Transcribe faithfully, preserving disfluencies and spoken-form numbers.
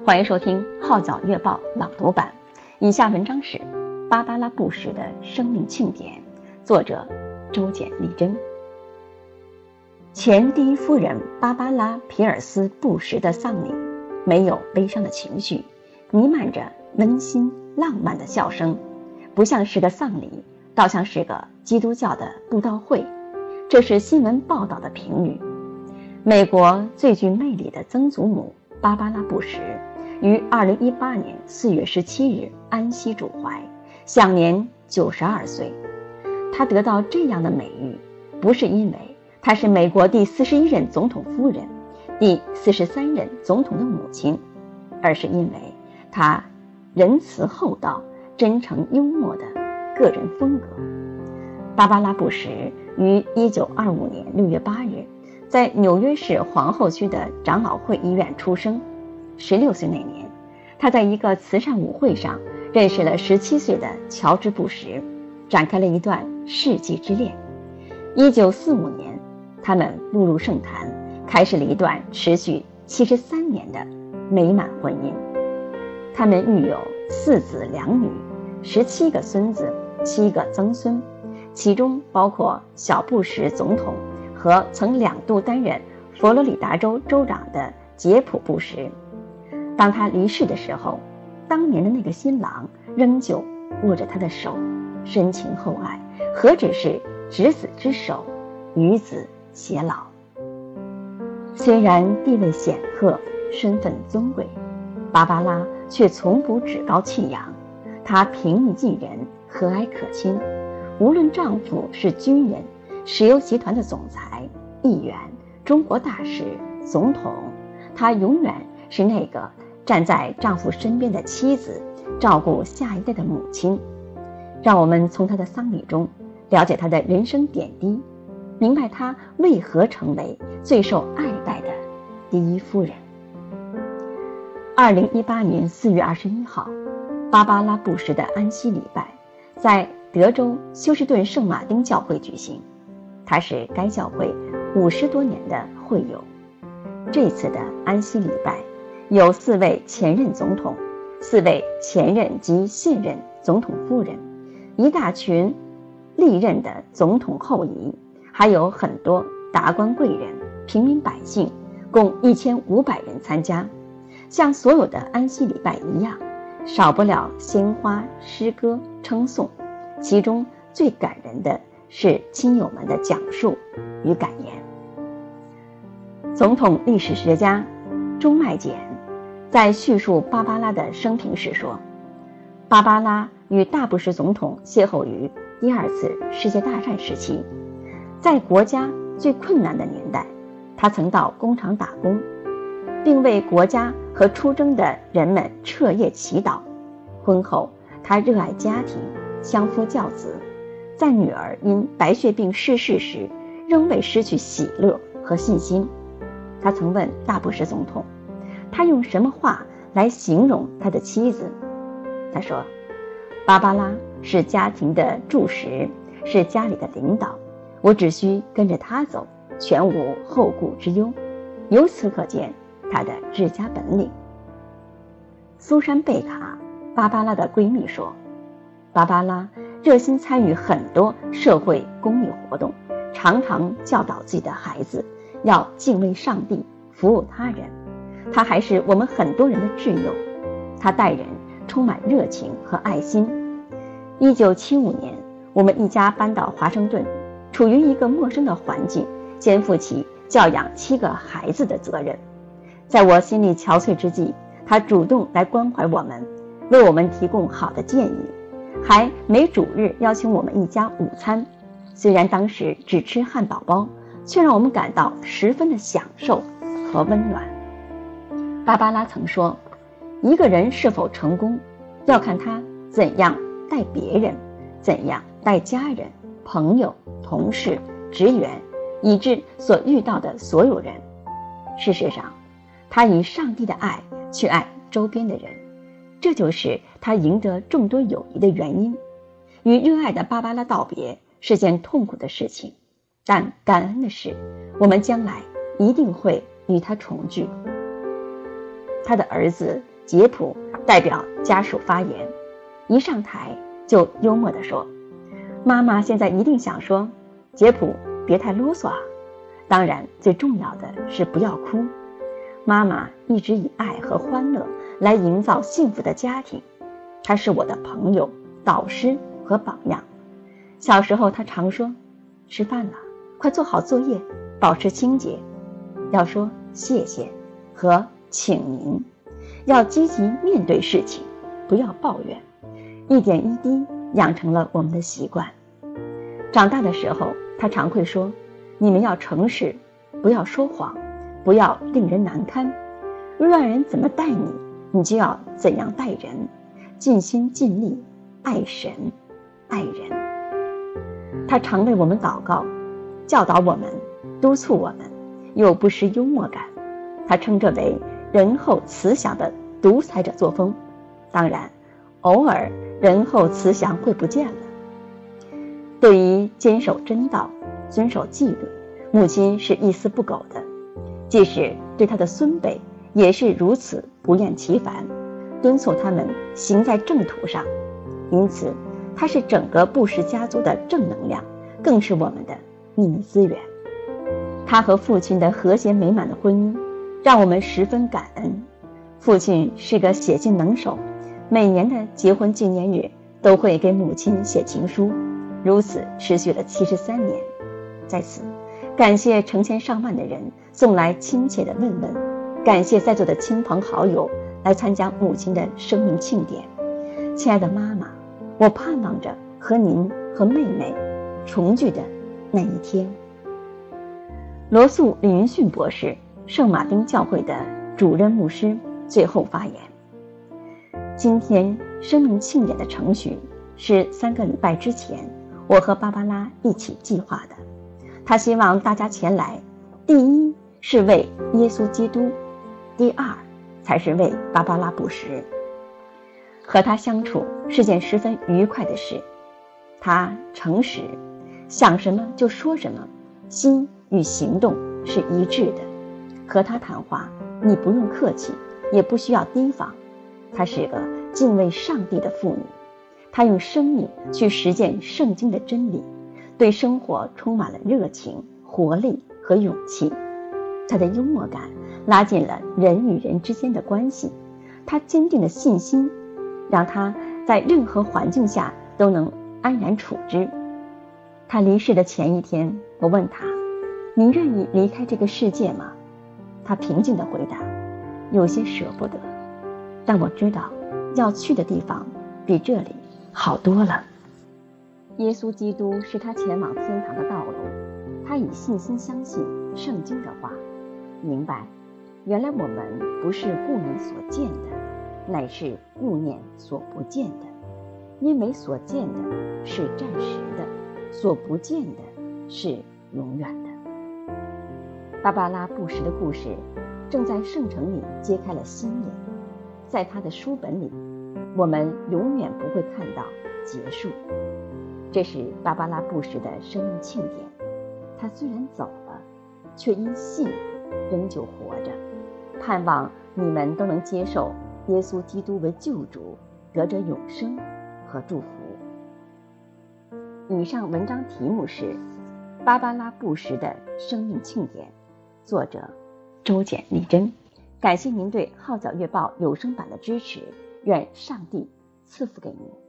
欢迎收听《号角月报》朗读版。以下文章是芭芭拉·布什的生命庆典，作者周简丽珍。前第一夫人芭芭拉·皮尔斯·布什的丧礼没有悲伤的情绪，弥漫着温馨浪漫的笑声，不像是个丧礼，倒像是个基督教的布道会。这是新闻报道的评语。美国最具魅力的曾祖母芭芭拉·布什于二零一八年四月十七日安息主怀，享年九十二岁。她得到这样的美誉，不是因为她是美国第四十一任总统夫人，第四十三任总统的母亲，而是因为她仁慈厚道、真诚幽默的个人风格。芭芭拉·布什于一九二五年六月八日在纽约市皇后区的长老会医院出生。十六岁那年，他在一个慈善舞会上认识了十七岁的乔治·布什，展开了一段世纪之恋。一九四五年，他们步入圣坛，开始了一段持续七十三年的美满婚姻。他们育有四子两女，十七个孙子，七个曾孙，其中包括小布什总统和曾两度担任佛罗里达州州长的杰普·布什。当他离世的时候，当年的那个新郎仍旧握着他的手，深情厚爱，何止是执子之手，与子偕老。虽然地位显赫，身份尊贵，芭芭拉却从不趾高气扬。她平易近人，和蔼可亲。无论丈夫是军人、石油集团的总裁、议员、中国大使、总统，她永远是那个站在丈夫身边的妻子，照顾下一代的母亲。让我们从她的丧礼中了解她的人生点滴，明白她为何成为最受爱戴的第一夫人。二零一八年四月二十一号，芭芭拉·布什的安息礼拜在德州休斯顿圣马丁教会举行，她是该教会五十多年的会友。这次的安息礼拜有四位前任总统，四位前任及现任总统夫人，一大群历任的总统后裔，还有很多达官贵人、平民百姓，共一千五百人参加。像所有的安息礼拜一样，少不了鲜花、诗歌、称颂，其中最感人的是亲友们的讲述与感言。总统历史学家中麦简在叙述芭芭拉的生平时说，芭芭拉与大布什总统邂逅于第二次世界大战时期，在国家最困难的年代，他曾到工厂打工，并为国家和出征的人们彻夜祈祷。婚后，他热爱家庭，相夫教子，在女儿因白血病逝世时，仍未失去喜乐和信心。他曾问大布什总统，他用什么话来形容他的妻子？他说，芭芭拉是家庭的柱石，是家里的领导，我只需跟着她走，全无后顾之忧。由此可见她的治家本领。苏珊·贝卡，芭芭拉的闺蜜说，芭芭拉热心参与很多社会公益活动，常常教导自己的孩子要敬畏上帝，服务他人。她还是我们很多人的挚友，她待人充满热情和爱心。一九七五年，我们一家搬到华盛顿，处于一个陌生的环境，肩负起教养七个孩子的责任。在我心力憔悴之际，她主动来关怀我们，为我们提供好的建议，还每主日邀请我们一家午餐。虽然当时只吃汉堡包，却让我们感到十分的享受和温暖。芭芭拉曾说，一个人是否成功，要看他怎样待别人，怎样待家人、朋友、同事、职员，以致所遇到的所有人。事实上，他以上帝的爱去爱周边的人，这就是他赢得众多友谊的原因。与热爱的芭芭拉道别是件痛苦的事情，但感恩的是，我们将来一定会与他重聚。他的儿子杰普代表家属发言，一上台就幽默地说：妈妈现在一定想说，杰普别太啰嗦啊，当然最重要的是不要哭。妈妈一直以爱和欢乐来营造幸福的家庭，她是我的朋友、导师和榜样。小时候她常说，吃饭了，快做好作业，保持清洁，要说谢谢和请您，要积极面对事情，不要抱怨，一点一滴养成了我们的习惯。长大的时候她常会说，你们要诚实，不要说谎，不要令人难堪，若让人怎么待你，你就要怎样待人，尽心尽力爱神爱人。他常为我们祷告，教导我们，督促我们，又不失幽默感。他称这为仁厚慈祥的独裁者作风。当然偶尔仁厚慈祥会不见了。对于坚守真道，遵守纪律，母亲是一丝不苟的，即使对他的孙辈也是如此不厌其烦，敦促他们行在正途上。因此他是整个布什家族的正能量，更是我们的秘密资源。他和父亲的和谐美满的婚姻让我们十分感恩。父亲是个写信能手，每年的结婚纪念日都会给母亲写情书，如此持续了七十三年。在此感谢成千上万的人送来亲切的问问，感谢在座的亲朋好友来参加母亲的生命庆典。亲爱的妈妈，我盼望着和您和妹妹重聚的那一天。罗素·李云逊博士，圣马丁教会的主任牧师，最后发言：今天生命庆典的程序是三个礼拜之前我和芭芭拉一起计划的。他希望大家前来，第一是为耶稣基督，第二才是为芭芭拉布什。和他相处是件十分愉快的事，他诚实，想什么就说什么，心与行动是一致的。和他谈话，你不用客气，也不需要提防。她是个敬畏上帝的妇女，她用生命去实践圣经的真理，对生活充满了热情、活力和勇气。她的幽默感拉近了人与人之间的关系，她坚定的信心让她在任何环境下都能安然处之。她离世的前一天，我问她，你愿意离开这个世界吗？她平静地回答，有些舍不得，但我知道要去的地方比这里好多了。耶稣基督是他前往天堂的道路，他以信心相信圣经的话，明白原来我们不是顾念所见的，乃是顾念所不见的，因为所见的是暂时的，所不见的是永远的。芭芭拉布什的故事正在圣城里揭开了新页，在他的书本里，我们永远不会看到结束。这是芭芭拉布什的生命庆典，他虽然走了，却因信仍旧活着，盼望你们都能接受耶稣基督为救主，得着永生和祝福。以上文章题目是芭芭拉布什的生命庆典，作者周简丽珍。感谢您对号角月报有声版的支持，愿上帝赐福给您。